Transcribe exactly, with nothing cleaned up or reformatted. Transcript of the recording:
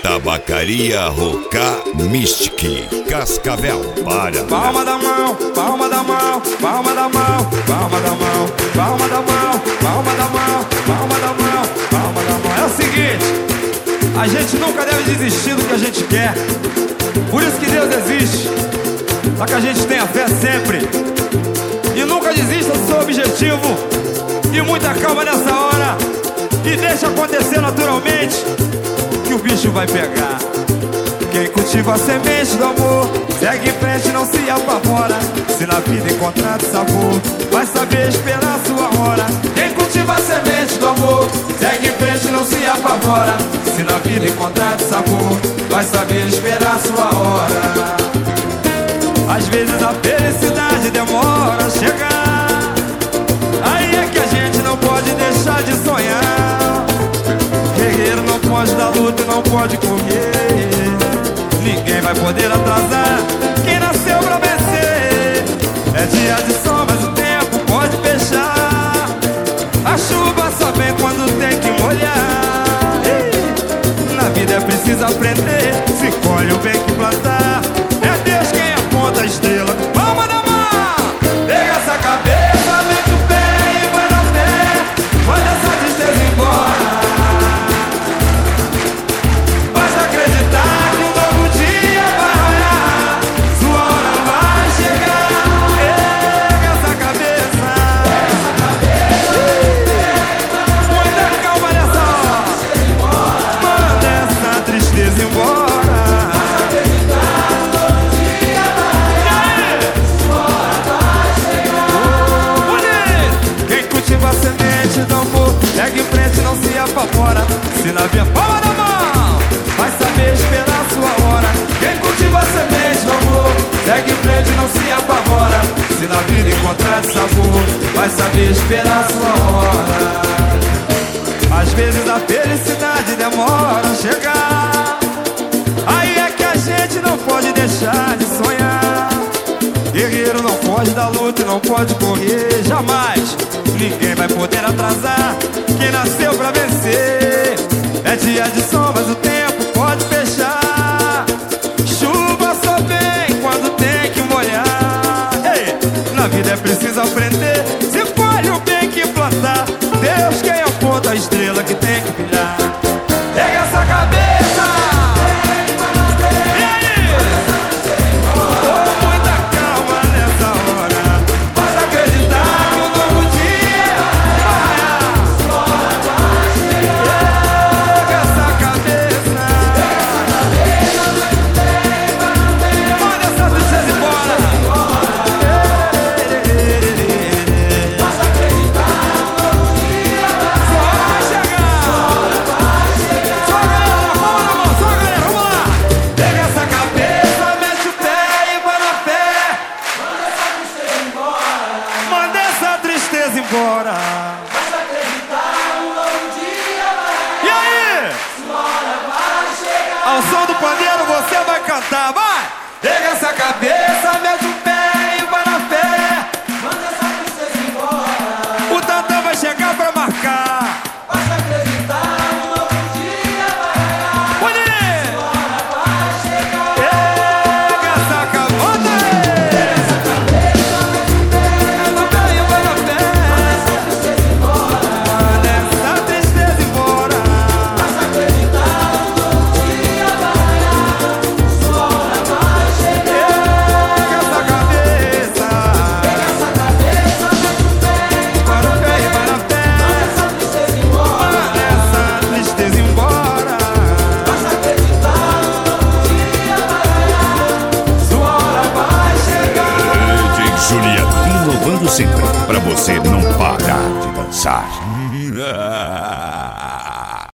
Tabacaria Rocá Mystic, Cascavel, para. Palma da mão, palma da mão, palma da mão, palma da mão, palma da mão, palma da mão, palma da mão, palma da mão. É o seguinte, a gente nunca deve desistir do que a gente quer. Por isso que Deus existe, pra que a gente tenha fé sempre. E nunca desista do seu objetivo. E muita calma nessa hora. E deixa acontecer naturalmente, que o bicho vai pegar. Quem cultiva a semente do amor segue em frente, não se apavora. Se na vida encontrar sabor, vai saber esperar a sua hora. Quem cultiva a semente do amor segue em frente, não se apavora. Se na vida encontrar sabor, vai saber esperar a sua hora. Às vezes a felicidade demora a chegar. Aí é que a gente não pode deixar de sonhar. Guerreiro não pode dar luta e não pode correr. Ninguém vai poder atrasar quem nasceu pra vencer. É dia de sol, mas o tempo pode fechar. A chuva só vem quando tem que molhar. Na vida é preciso aprender. Se colhe o bem que plantar. É Deus quem aponta a estrela. Palma da mão! Pega essa cabeça, mete o pé e vai na fé. Manda essa tristeza embora. Basta acreditar que um novo dia vai raiar. Sua hora vai chegar. Pega essa cabeça. Muita calma nessa hora. Manda essa tristeza embora. Segue em frente, não se apavora. Se na via palma da mão, vai saber esperar a sua hora. Quem cultiva a semente do amor segue em frente, não se apavora. Se na vida encontrar sabor, vai saber esperar a sua hora. Às vezes a felicidade demora a chegar. Aí é que a gente não pode deixar de sonhar. Guerreiro não pode dar luta e não pode correr jamais. Ninguém vai poder atrasar quem nasceu pra vencer. É dia de sol, mas o tempo pode fechar. Chuva só vem quando tem que molhar. Ei, na vida é preciso aprender. Se colhe o bem que plantar. Deus quem aponta a estrela que tem que brilhar. Pega essa cabeça. Embora. Mas acreditar, um novo dia vai. E aí? Sua hora vai chegar. Ao som do pandeiro você vai cantar, vai! Pega essa cabeça, mete o pé e vai na fé. Manda essa tristeza embora. O tantão vai chegar pra marcar. Basta acreditar, um novo dia vai. Bonito! Sua hora vai chegar. Pega essa cabeça. Pega essa cabeça, mete o pé e vai na fé. Sempre, pra você não parar de dançar.